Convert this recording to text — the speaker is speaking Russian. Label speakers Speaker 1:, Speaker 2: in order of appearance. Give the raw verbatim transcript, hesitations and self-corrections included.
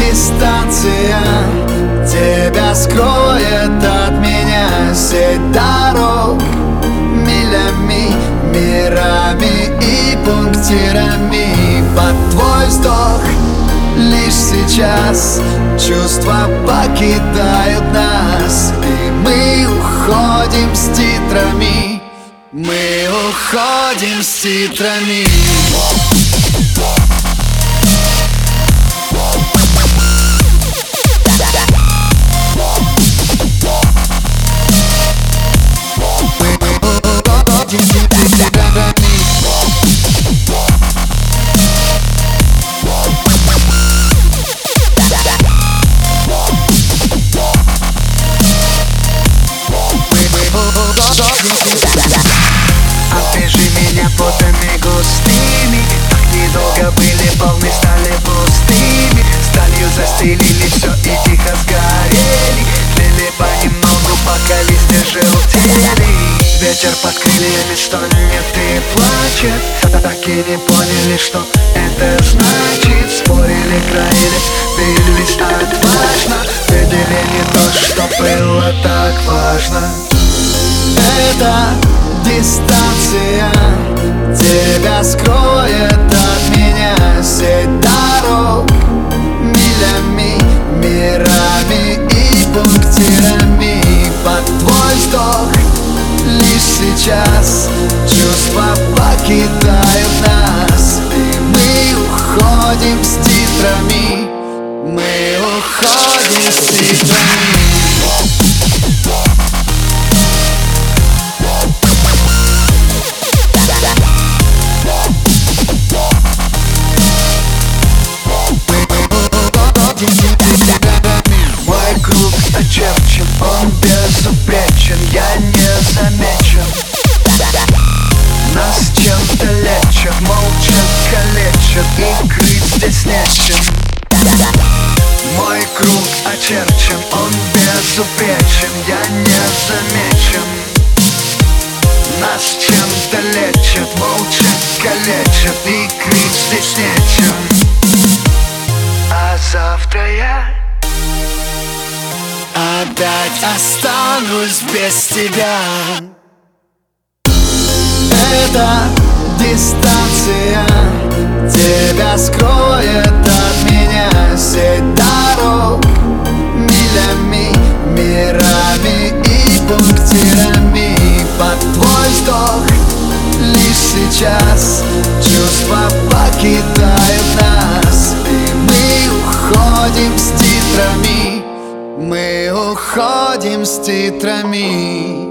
Speaker 1: дистанция тебя скроет от меня. Сеть дорог милями, мирами и пунктирами. Под твой вздох лишь сейчас чувства покидают нас, и мы уходим с титрами. Мы уходим с титрами.
Speaker 2: Обвяжи меня потами густыми, так недолго были полны, стали пустыми. Сталью застелили все и тихо сгорели, тлели понемногу, пока листья желтели. Ветер под крыльями стонет и плачет, так и не поняли, что это значит. Спорили, краили, бились отважно, видели не то, что было так важно.
Speaker 1: Эта дистанция тебя скроет от меня. Сеть дорог милями, мирами и пунктирами. Под твой вздох лишь сейчас чувства покидают нас, и мы уходим с титрами. Мы уходим с титрами.
Speaker 2: Мой круг очерчен, он безупречен, я не замечен. Нас чем-то лечат, молча калечат, и крыть здесь нечем. Мой круг очерчен, он безупречен, я не замечен. Нас чем-то лечат, молча калечат, и крыть здесь нечем. А завтра я
Speaker 1: опять останусь без тебя. Эта дистанция тебя скроет от меня. Сеть дорог милями, мирами и пунктирами. Под твой вздох лишь сейчас чувства покидают нас, и мы уходим с титрами. Мы уходим с титрами.